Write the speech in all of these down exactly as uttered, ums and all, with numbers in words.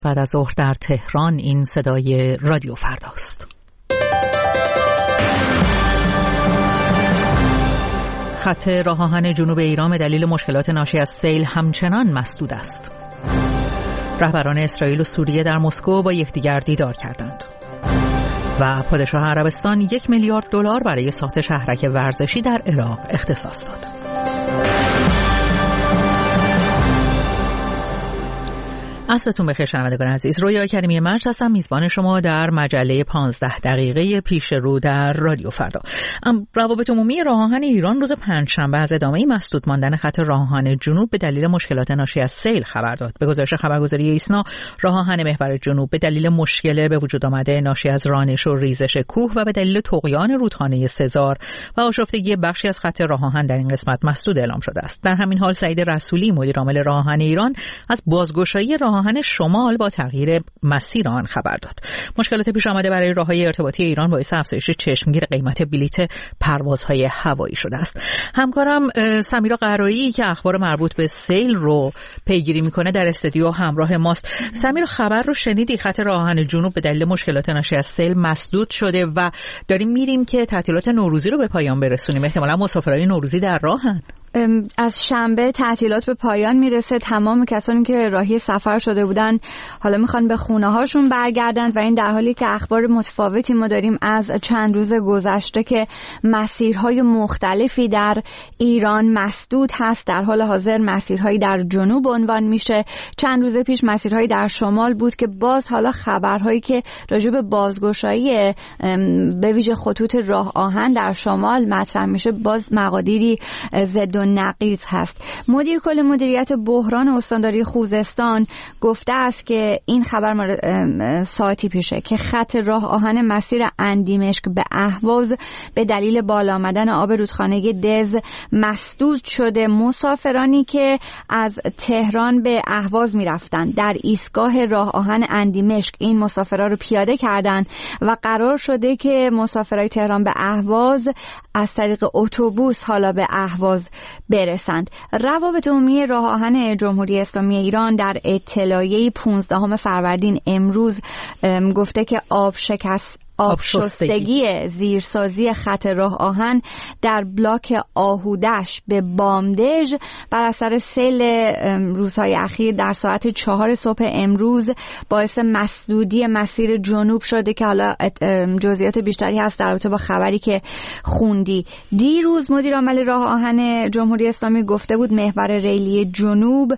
بعد از ظهر در تهران. این صدای رادیو فرداست. خط راه آهن جنوب ایران به دلیل مشکلات ناشی از سیل همچنان مسدود است. رهبران اسرائیل و سوریه در مسکو با یکدیگر دیدار کردند. و پادشاه عربستان یک میلیارد دلار برای ساخت شهرک ورزشی در عراق اختصاص داد. عصرتون بخیر شنوندگان عزیز. رویا کریمی مرج هستم، میزبان شما در مجله پانزده دقیقه پیش رو در رادیو فردا. روابط عمومی راه آهن ایران روز پنجشنبه از ادامه مسدود ماندن خط راه آهن جنوب به دلیل مشکلات ناشی از سیل خبر داد. به گزارش خبرگزاری ایسنا، راه آهن محور جنوب به دلیل مشکل به وجود آمده ناشی از رانش و ریزش کوه و به دلیل طغیان رودخانه سزار و آشفتگی بخشی از خط راه آهن در این قسمت مسدود اعلام شده است. در همین حال سعید رسولی، مدیر عامل راه آهن ایران، از بازگشایی راه آهن شمال با تغییر مسیر آن خبر داد. مشکلات پیش آمده برای راههای ارتباطی ایران باعث افزایش چشمگیر قیمت بلیت پروازهای هوایی شده است. همکارم سمیرا قرایی که اخبار مربوط به سیل رو پیگیری میکنه در استودیو همراه ماست. سمیرا، خبر رو شنیدی؟ خط راه آهن جنوب به دلیل مشکلات ناشی از سیل مسدود شده و داریم میریم که تعطیلات نوروزی رو به پایان برسونیم. احتمالاً مسافرای نوروزی در راهن. از شنبه تعطیلات به پایان میرسه. تمام کسانی که راهی سفر شده بودن حالا میخوان به خونه هاشون برگردن و این در حالی که اخبار متفاوتی ما داریم از چند روز گذشته که مسیرهای مختلفی در ایران مسدود هست. در حال حاضر مسیرهایی در جنوب عنوان میشه. چند روز پیش مسیرهایی در شمال بود که باز حالا خبرهایی که راجع به بازگشایی به ویژه خطوط راه آهن در شمال مطرح میشه باز مقادیری ضد و نقیض هست. مدیر کل مدیریت بحران استانداری خوزستان گفته است که این خبر ساعتی پیشه که خط راه آهن مسیر اندیمشک به اهواز به دلیل بالا آمدن آب رودخانه دز مسدود شده. مسافرانی که از تهران به اهواز می رفتن در ایستگاه راه آهن اندیمشک این مسافرها رو پیاده کردن و قرار شده که مسافرای تهران به اهواز از طریق اتوبوس حالا به اهواز برسند. روابط عمومی راه آهن جمهوری اسلامی ایران در اطلاعیه پانزدهم فروردین امروز گفته که آب شکست آبشستگی زیرسازی خط راه آهن در بلاک آهودش به بامدژ بر اثر سیل روزهای اخیر در ساعت چهار صبح امروز باعث مسدودی مسیر جنوب شده که حالا جزئیات بیشتری هست در رابطه با خبری که خوندی. دیروز مدیر عامل راه آهن جمهوری اسلامی گفته بود محور ریلی جنوب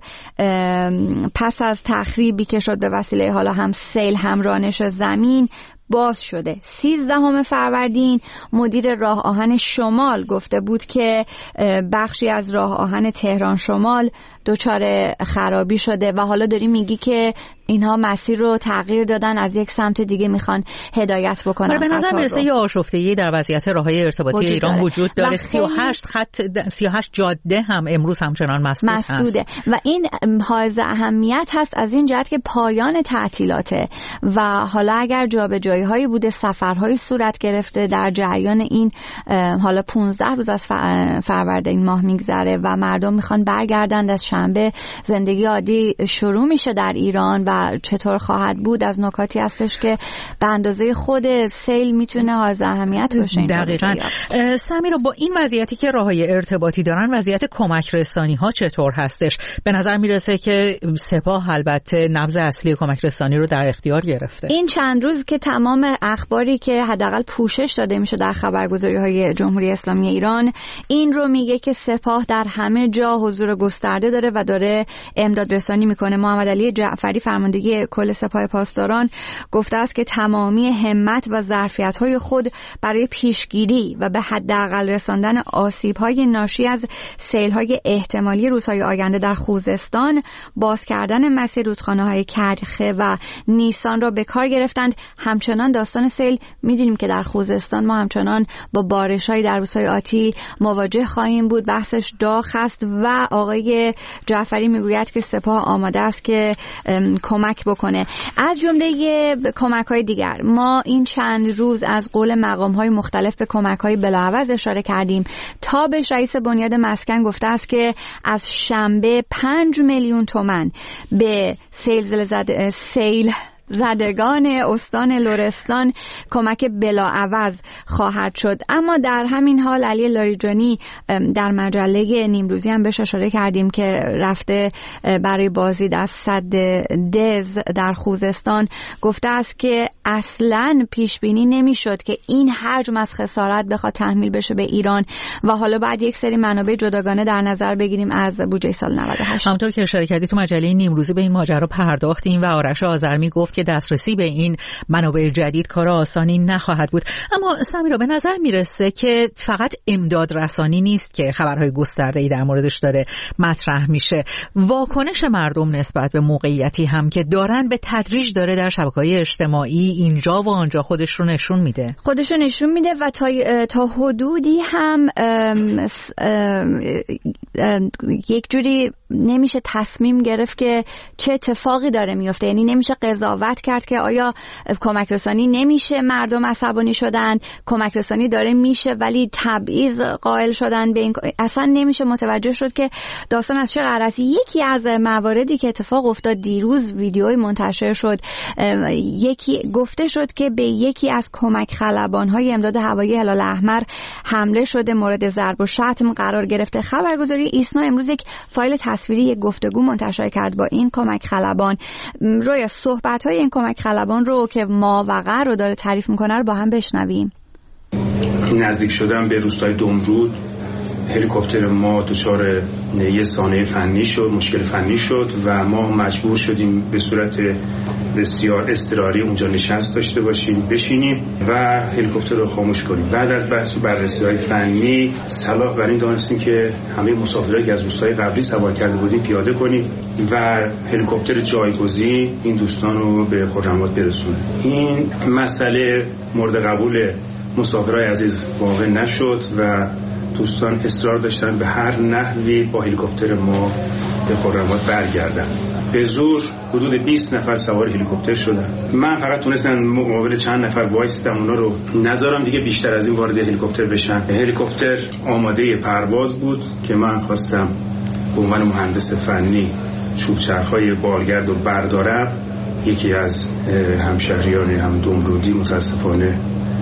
پس از تخریبی که شد به وسیله حالا هم سیل هم رانش زمین باز شده. سیزدهم فروردین مدیر راه آهن شمال گفته بود که بخشی از راه آهن تهران شمال دچار خرابی شده و حالا داری میگی که اینها مسیر رو تغییر دادن، از یک سمت دیگه میخوان هدایت بکنن. به نظر میرسه یه آشفتگی در وضعیت راههای ارتباطی وجود ایران داره. وجود داره. سی و هشت خط سی و هشت جاده هم امروز همچنان مسدود مسدوده هست و این حائز اهمیت هست از این جهت که پایان تعطیلاته و حالا اگر جابجایی هایی بوده، سفرهایی صورت گرفته در جریان این حالا پانزده روز از فروردین ماه میگذره و مردم میخوان برگردند از شنبه زندگی عادی شروع میشه در ایران و چطور خواهد بود از نکاتی هستش که به اندازه خود سیل میتونه حائز اهمیت باشه. دقیقاً. سمیرا، با این وضعیتی که راههای ارتباطی دارن وضعیت کمک رسانی ها چطور هستش؟ به نظر میرسه که سپاه البته نبض اصلی کمک رسانی رو در اختیار گرفته. این چند روز که تمام اخباری که حداقل پوشش داده میشه در خبرگزاری‌های جمهوری اسلامی ایران این رو میگه که سپاه در همه جا حضور گسترده داره و داره امداد رسانی میکنه. محمد علی جعفری فرمانده کل سپاه پاسداران گفته است که تمامی همت و ظرفیت‌های خود برای پیشگیری و به حداقل رساندن آسیب‌های ناشی از سیل‌های احتمالی روزهای آینده در خوزستان، باز کردن مسیر رودخانه‌های کرخه و نیسان را به کار گرفتند. همچنان داستان سیل می‌دونیم که در خوزستان ما همچنان با بارش‌های در روزهای آتی مواجه خواهیم بود. بحثش داغ است و آقای جعفری میگوید که سپاه آماده است که کمک بکنه. از جمله کمک‌های دیگر ما این چند روز از قول مقام‌های مختلف به کمک‌های بلاعوض اشاره کردیم. تابش رئیس بنیاد مسکن گفته است که از شنبه پنج میلیون تومان به سیل زده سیل زدگان استان لرستان کمک بلاعوض خواهد شد. اما در همین حال علی لاریجانی در مجله نیمروزی هم بهش اشاره کردیم که رفته برای بازدید از سد دز در خوزستان، گفته است که اصلاً پیش بینی نمیشد که این حجم از خسارت بخواد تحمیل بشه به ایران و حالا بعد یک سری منابع جداگانه در نظر بگیریم از بودجه سال نود و هشت. همونطور که اشاره کردی تو مجله نیمروزی به این ماجرا پرداختیم و آرش آذرمی گفت که دسترسی به این منابع جدید کار آسانی نخواهد بود. اما سمیرا به نظر میرسه که فقط امداد رسانی نیست که خبرهای گسترده‌ای در موردش داره مطرح میشه، واکنش مردم نسبت به موقعیتی هم که دارن به تدریج داره در شبکه‌های اجتماعی اینجا و آنجا خودش رو نشون میده خودش رو نشون میده و تا تا حدودی هم ام ام ام یک جوری نمیشه تصمیم گرفت که چه اتفاقی داره میفته. یعنی نمیشه قضاوت کرد که آیا کمک رسانی نمیشه، مردم عصبانی شدن، کمک رسانی داره میشه ولی تبعیض قائل شدن به این. اصلا نمیشه متوجه شد که داستان از چه قراره است. یکی از مواردی که اتفاق افتاد دیروز ویدیوی منتشر شد، یکی گفته شد که به یکی از کمک خلبان‌های امداد هوایی هلال احمر حمله شده، مورد ضرب و شتم قرار گرفته. خبرگزاری ایسنا امروز یک فایل تصویری، یک گفتگو منتشر کرد با این کمک خلبان. روی صحبت‌های این کمک خلبان رو که ماوقع رو داره تعریف میکنه رو با هم بشنویم. نزدیک شدن به روستای دمرود، هلیکوپتر ما دچار یه سانحه فنی شد، مشکل فنی شد و ما مجبور شدیم به صورت بسیار اضطراری اونجا نشست داشته باشیم، بشینیم و هلیکوپتر رو خاموش کنیم. بعد از بحث و بررسی‌های فنی صلاح بر این دانستیم که همه مسافرایی که از روستای قبلی سوار کرده بودیم پیاده کنیم و هلیکوپتر جایگزین این دوستان رو به خرم‌آباد برسونه. این مسئله مورد قبول مسافرای عزیز واقع نشد و دوستان اصرار داشتن به هر نحوی با هلیکوپتر ما به خرم‌آباد برگردن. به زور حدود بیست نفر سوار هلیکوپتر شدن. من فقط تونستم مقابل چند نفر وایستم اونا رو نذارم دیگه بیشتر از این وارد هلیکوپتر بشن. هلیکوپتر آماده پرواز بود که من خواستم به عنوان مهندس فنی چوب چرخ‌های بارگرد رو بردارم. یکی از همشهریان هم دمرودی متاسفانه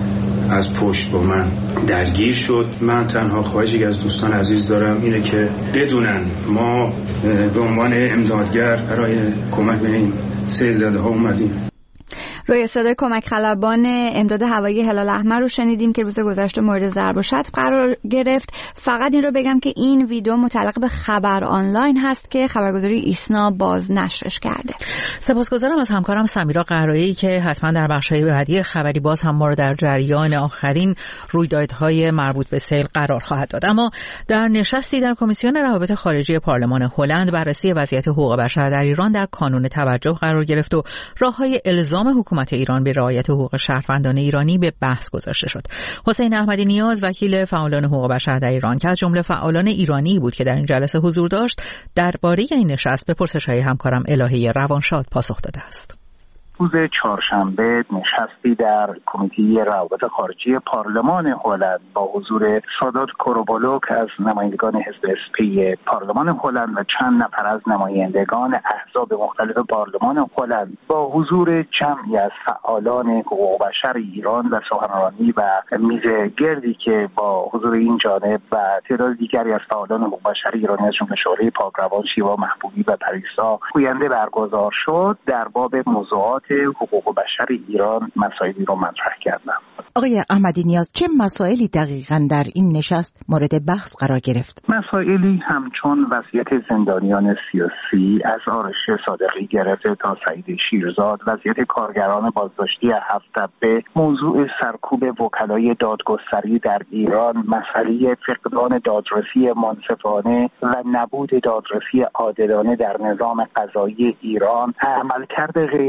از پشت با من درگیر شد. من تنها خواهشی از دوستان عزیز دارم اینه که بدونن ما به عنوان امدادگر برای کمک به این سیل زده ها اومدیم. روی صدای کمک خلبان امداد هوایی هلال احمر رو شنیدیم که روز گذشته مورد ضرب و شتم قرار گرفت. فقط این رو بگم که این ویدیو متعلق به خبر آنلاین هست که خبرگزاری ایسنا باز نشرش کرده. سپاسگزارم از همکارم سمیرا قرایی که حتما در بخش‌های بعدی خبری باز هم ما رو در جریان آخرین رویدادهای مربوط به سیل قرار خواهد داد. اما در نشستی در کمیسیون روابط خارجی پارلمان هلند بررسی وضعیت حقوق بشر در ایران در کانون توجه قرار گرفت و راه‌های الزام حکومت ایران به رعایت حقوق شهروندان ایرانی به بحث گذاشته شد. حسین احمدی نیاز وکیل فعالان حقوق بشر در ایران که از جمله فعالان ایرانی بود که در این جلسه حضور داشت، درباره این نشست به پرسش‌های همکارم الهی روانشاد پاسخ داده است. روز چهارشنبه نشستی در کمیته روابط خارجی پارلمان هلند با حضور سادات کوروبالوک از نمایندگان حزب اس پی پارلمان هلند و چند نفر از نمایندگان احزاب مختلف پارلمان هلند با حضور جمعی از فعالان حقوق بشر ایران و سخنرانی و میز گردی که با حضور این جانب و تعداد دیگری از فعالان حقوق بشر ایرانی از جمله شورای پاکروان، شیوا محبوبی و پریسا گوینده برگزار شد، در باب موضوعات حقوق بشر ایران مسائلی رو مطرح کردم. آقای احمدی نیاز، چه مسائلی دقیقاً در این نشست مورد بحث قرار گرفت؟ مسائلی همچون وضعیت زندانیان سیاسی از آرش صادقی گرفته تا سعید شیرزاد، وضعیت کارگران بازداشتی هفت تپه، موضوع سرکوب وکلای دادگستری در ایران، مسئله فقدان دادرسی منصفانه و نبود دادرسی عادلانه در نظام قضایی ایران، عملکرد غیرقانونی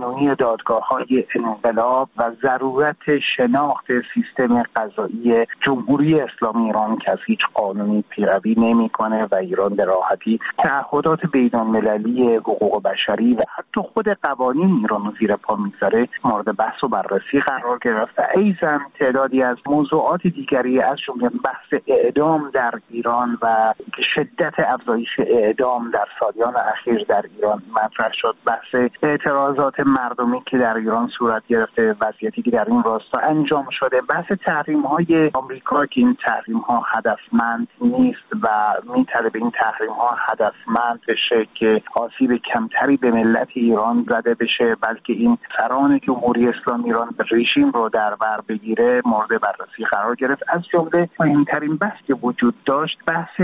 قانونی دادگاه‌های انقلاب و ضرورت شناخت سیستم قضایی جمهوری اسلامی ایران که از هیچ قانونی پیروی نمی‌کنه و ایران به راحتی تعهدات بین‌المللی حقوق بشری و حتی خود قوانین ایران رو زیر پا می‌گذاره مورد بحث و بررسی قرار گرفت. ایضاً تعدادی از موضوعات دیگری از جمله بحث اعدام در ایران و شدت افزایش اعدام در سالیان اخیر در ایران مطرح شد. بحث اعتراضات مردمی که در ایران صورت گرفته، وضعیتی که در این راستا انجام شده، بحث تحریم‌های آمریکا که این تحریم‌ها هدفمند نیست و می‌طلبه این تحریم‌ها هدفمند بشه که آسیب کمتری به ملت ایران زده بشه، بلکه این سران جمهوری اسلامی ایران رژیم رو در بر بگیره مورد بررسی قرار گرفت. از جمله مهمترین بحث که وجود داشت بحث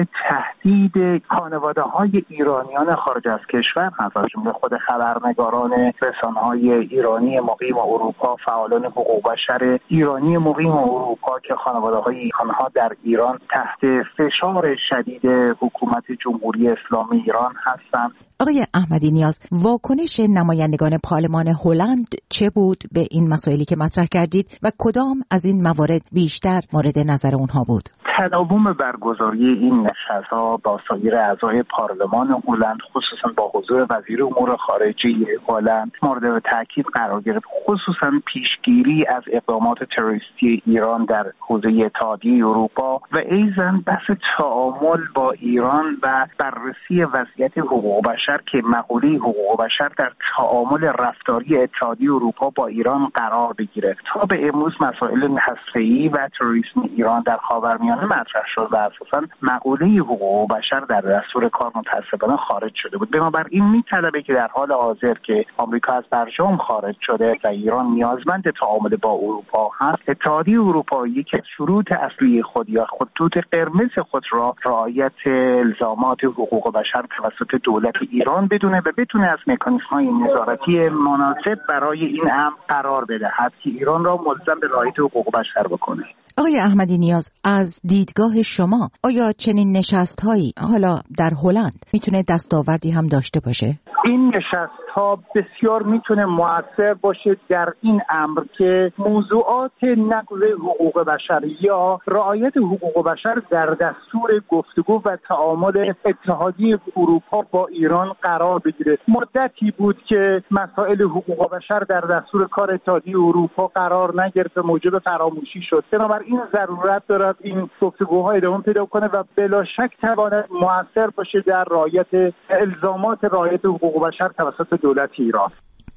تهدید خانواده‌های ایرانیان خارج از کشور هست، از جمله خود خبرنگاران رسانه‌های ایرانی مقیم اروپا، فعالان حقوق بشر ایرانی مقیم اروپا که خانواده‌های آنها در ایران تحت فشار شدید حکومت جمهوری اسلامی ایران هستند. آقای احمدی نیاز، واکنش نمایندگان پارلمان هلند چه بود به این مسائلی که مطرح کردید و کدام از این موارد بیشتر مورد نظر اونها بود؟ تداوم برگزاری این نشست‌ها با سایر اعضای پارلمان هلند، خصوصا با حضور وزیر امور خارجه هلند، مورد تاکید قرار گرفت، خصوصا پیشگیری از اقدامات تروریستی ایران در حوزه اتحادیه اروپا و ایضاً بحث تعامل با ایران و بررسی وضعیت حقوق بشر که مقوله حقوق بشر در تعامل رفتاری اتحادیه اروپا با ایران قرار بگیره. تا به امروز مسائل هسته‌ای و تروریسم ایران در خاورمیانه مطرح شد و اساساً مقوله حقوق بشر در دستور کار متأسفانه خارج شده بود. بنابراین می‌طلبه که در حال حاضر که آمریکا از برجام خارج شده و ایران نیازمند تعامل با اروپا هست، اتحادیه اروپا یکی از شروط اصلی خود یا خطوط قرمز خود را رعایت الزامات حقوق بشر توسط دولت ایران بدونه و بتونه از مکانیزم‌های نظارتی مناسب برای این امر قرار بدهد که ایران را ملزم به رعایت حقوق بشر بکنه. آقای احمدی نیاز، از دیدگاه شما آیا چنین نشست‌هایی حالا در هلند میتونه دستاوردی هم داشته باشه؟ این نشست‌ها بسیار میتونه مؤثر باشه در این امر که موضوعات نقض حقوق بشر یا رعایت حقوق بشر در دستور گفتگو و تعامل اتحادیه اروپا با ایران قرار بگیره. مدتی بود که مسائل حقوق بشر در دستور کار اتحادیه اروپا قرار نگرفت، موجب فراموشی شد. بنابراین ضرورت دارد این گفتگوها ادامه پیدا کنه و بلا شک تواند مؤثر باشه در رعایت الزامات رعایت حقوق بشر توسط دولت ایران.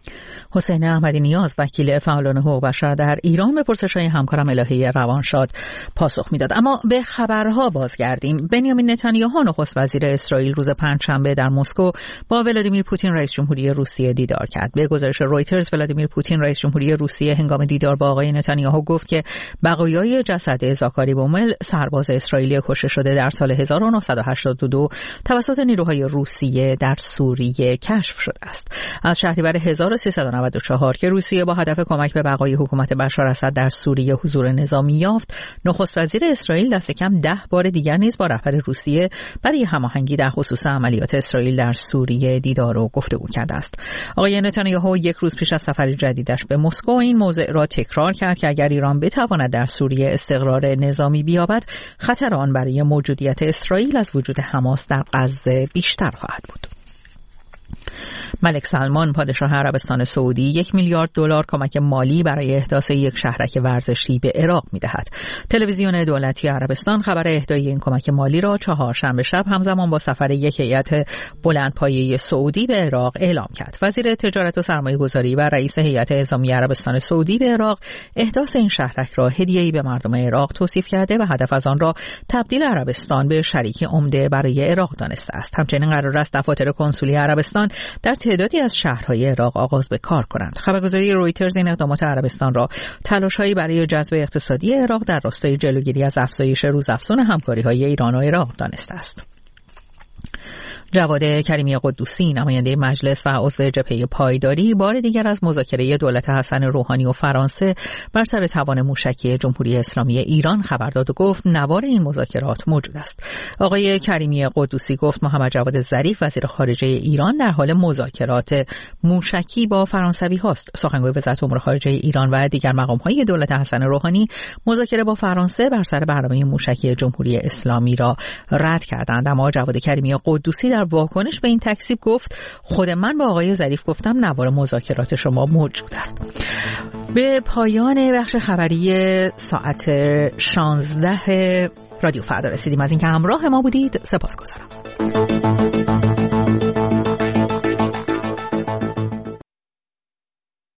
حسین احمدی نیاز، وکیل فعالان حقوق بشر در ایران، به پرسش‌های همکارم الهی روانشاد پاسخ میداد. اما به خبرها بازگردیم. بنیامین نتانیاهو نخست وزیر اسرائیل روز پنجشنبه در مسکو با ولادیمیر پوتین رئیس جمهوری روسیه دیدار کرد. به گزارش رویترز، ولادیمیر پوتین رئیس جمهوری روسیه هنگام دیدار با آقای نتانیاهو گفت که بقایای جسد زاکاری بومل، سرباز اسرائیلی کشته شده در سال هزار و نهصد و هشتاد و دو توسط نیروهای روسیه در سوریه کشف شده است. از شهریور هزار و سیصد و نود و چهار که روسیه با هدف کمک به بقای حکومت بشار اسد در سوریه حضور نظامی یافت، نخست وزیر اسرائیل دست کم ده بار دیگر نیز با رهبر روسیه برای هماهنگی در خصوص عملیات اسرائیل در سوریه دیدار و گفتگو کرده است. آقای نتانیاهو یک روز پیش از سفر جدیدش به مسکو این موضوع را تکرار کرد که اگر ایران بتواند در سوریه استقرار نظامی بیابد، خطر آن برای موجودیت اسرائیل از وجود حماس در غزه بیشتر خواهد بود. ملک سلمان پادشاه عربستان سعودی یک میلیارد دلار کمک مالی برای احداث یک شهرک ورزشی به عراق می‌دهد. تلویزیون دولتی عربستان خبر اهدای این کمک مالی را چهارشنبه شب همزمان با سفر یک هیئت بلندپایه سعودی به عراق اعلام کرد. وزیر تجارت و سرمایه‌گذاری و رئیس هیئت اعزامی عربستان سعودی به عراق احداث این شهرک را هدیه‌ای به مردم عراق توصیف کرده و هدف از آن را تبدیل عربستان به شریک عمده برای عراق دانسته است. همچنین قرار است دفاتر کنسولی عربستان در تعدادی از شهرهای عراق آغاز به کار کنند. خبرگزاری رویترز این اقدامات عربستان را تلاش‌هایی برای جذب اقتصادی عراق در راستای جلوگیری از افزایش روزافزون همکاری‌های ایران و عراق دانسته است. جواد کریمی قدوسی نماینده مجلس و عضو جبهه پایداری بار دیگر از مذاکره دولت حسن روحانی و فرانسه بر سر توان موشکی جمهوری اسلامی ایران خبر داد و گفت نوار این مذاکرات موجود است. آقای کریمی قدوسی گفت محمد جواد ظریف وزیر خارجه ایران در حال مذاکرات موشکی با فرانسوی هاست. سخنگوی وزارت امور خارجه ایران و دیگر مقام‌های دولت حسن روحانی مذاکره با فرانسه بر سر برنامه موشکی جمهوری اسلامی را رد کردند. اما جواد کریمی قدوسی در واکنش به این تکذیب گفت خود من با آقای ظریف گفتم نوار مذاکرات شما موجود است. به پایان بخش خبری ساعت شانزده رادیو فردا رسیدیم. از اینکه همراه ما بودید سپاسگزارم.